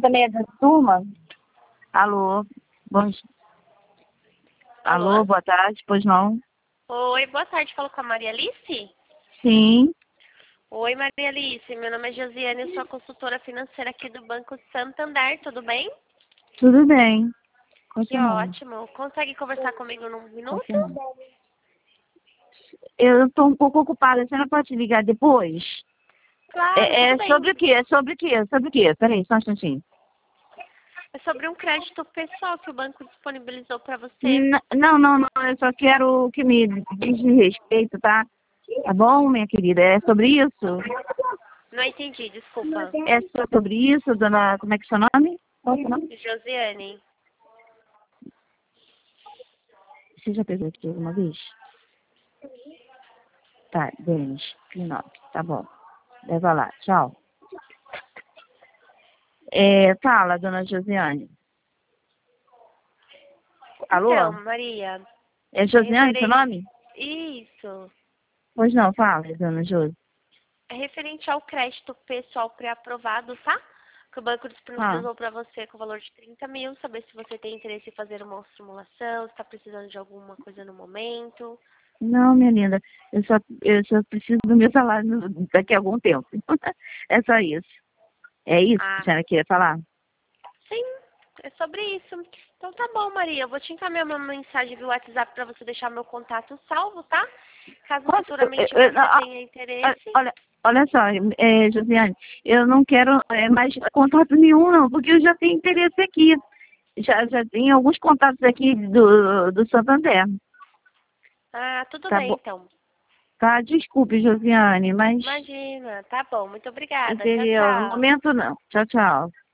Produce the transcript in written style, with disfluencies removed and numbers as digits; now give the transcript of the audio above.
também é da turma? Alô? Bom... Alô, boa tarde, pois não? Oi, boa tarde. Falo com a Maria Alice? Sim, Oi, Maria Alice. Meu nome é Josiane, eu sou a consultora financeira aqui do Banco Santander. Tudo bem? tudo bem. Que Continuando. ótimo. Consegue conversar comigo num minuto? Continuando. Eu estou um pouco ocupada, você não pode ligar depois? Claro, É, tudo é bem. sobre o quê? É sobre o quê? Sobre o quê? Peraí, só um instantinho. É sobre um crédito pessoal que o banco disponibilizou para você. Não, eu só quero que me diz de respeito, tá? Tá bom, minha querida? É sobre isso? Não entendi, desculpa. É só sobre isso, dona... Como é que é seu nome? Qual é o seu nome? Josiane. Você já pegou aqui alguma vez? Tá, Denis, Clinop, tá bom. Leva lá, tchau. Fala, dona Josiane. Então, Alô? Maria, É é Josiane seu referente... nome? Isso. Pois não, fala, dona Josi. É referente ao crédito pessoal pré-aprovado, tá? Que o banco Ah, disponibilizou para você com o valor de 30 mil. Saber se você tem interesse em fazer uma simulação, se está precisando de alguma coisa no momento. não, minha linda, eu só preciso do meu salário daqui a algum tempo. É só isso. É isso que a Ah, senhora queria falar? sim, é sobre isso. Então tá bom, Maria. Eu vou te encaminhar uma mensagem via WhatsApp para você deixar meu contato salvo, tá? Caso Posso, futuramente você tenha interesse. olha, olha só, Josiane, eu não quero mais contato nenhum, não, porque eu já tenho interesse aqui. Já tenho alguns contatos aqui do Santander. Ah, tudo Tá bem bom? então. Tá, desculpe, Josiane, mas Imagina. Tá bom, muito obrigada. Tchau, entendeu? No tchau. momento não. Tchau, tchau.